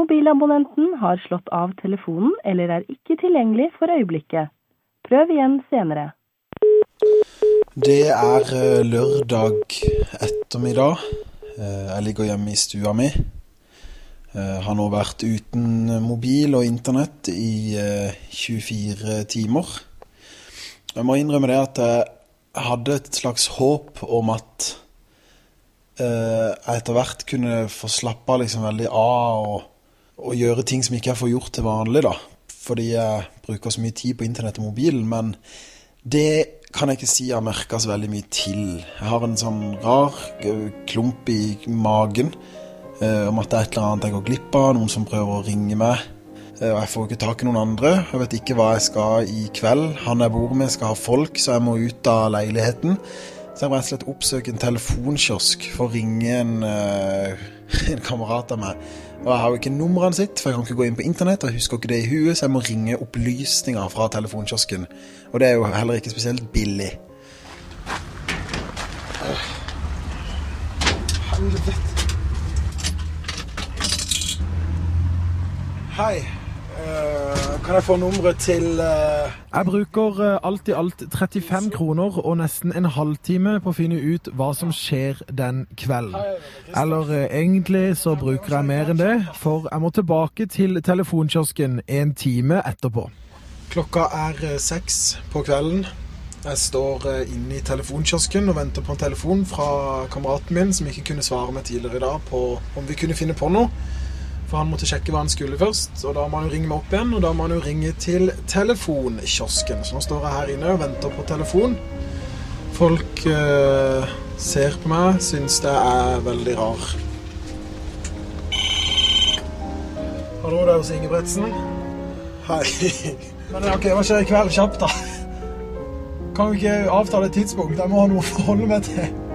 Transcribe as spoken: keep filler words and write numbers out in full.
Mobilabonnenten har slått av telefonen eller er ikke tilgjengelig for øyeblikket. Prøv igjen senere. Det er lørdag ettermiddag. Jeg ligger hjemme i stua mi. Jeg har nå vært uten mobil og internett i tjuefire timer. Jeg må innrømme det at jeg hadde et slags håp om at jeg etter hvert kunne få slappe liksom veldig av og, og gjøre ting som ikke jeg får gjort til vanlig da. Fordi jeg bruker så mye tid på internett og mobil, men det kan jeg ikke si jeg har merket så veldig mye til. Jeg har en sånn rar klump i magen eh, om at det er et eller annet jeg går glipp av, noen som prøver å ringe meg. Eh, og jeg får ikke tak i noen andre. Jeg vet ikke hva jeg skal i kveld. Han jeg bor med skal ha folk, så jeg må ut av leiligheten. Så jeg må rett og slett oppsøke en telefonkiosk for å ringe en, uh, en kamerat av meg. Og jeg har jo ikke nummeren sitt, for jeg kan ikke gå inn på internett, og jeg husker ikke det i huet, så jeg må ringe opplysninger fra telefonkiosken. Og det er jo heller ikke spesielt billig. Uh, helvete. Hei. Uh, kan jeg få nummeret til... Uh... Jeg bruker uh, alt i alt trettifem kroner og nesten en halvtime på å finne ut hva som skjer den kvelden. Eller uh, egentlig så bruker jeg mer enn det, for jeg må tilbake til telefonkiosken en time etterpå. Klokka er uh, seks på kvelden. Jeg står uh, inne i telefonkiosken og venter på en telefon fra kameraten min som ikke kunne svare meg tidligere i dag på om vi kunne finne på noe. For han måtte sjekke hva han skulle først, og da må han jo ringe meg opp igjen, og da må han jo ringe til telefonkiosken. Så nå står jeg her inne og venter på telefon. Folk uh, ser på meg, synes det er veldig rar. Hallo, det er hos Ingebretsen. Hei. Men ok, hva skjer i kveld? Kjapt da. Kan vi ikke avtale et tidspunkt? Jeg må ha noe å forholde meg til.